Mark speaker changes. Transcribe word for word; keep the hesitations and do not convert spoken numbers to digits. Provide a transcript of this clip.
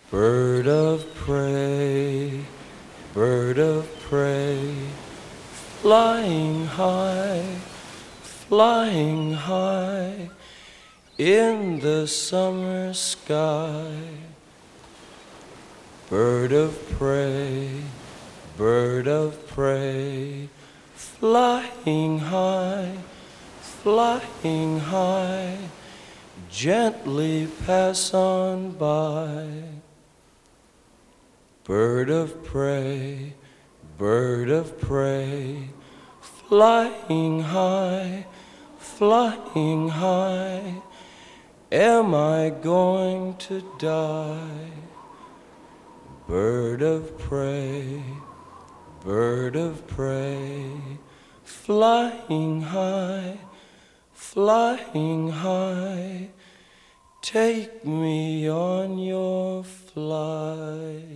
Speaker 1: Bird of prey, bird of prey, flying high, flying high in the summer sky. Bird of prey, bird of prey, flying high, flying high, gently pass on by. Bird of prey, bird of prey, flying high, flying high, am I going to die? Bird of prey, bird of prey, flying high, flying high, take me on your flight.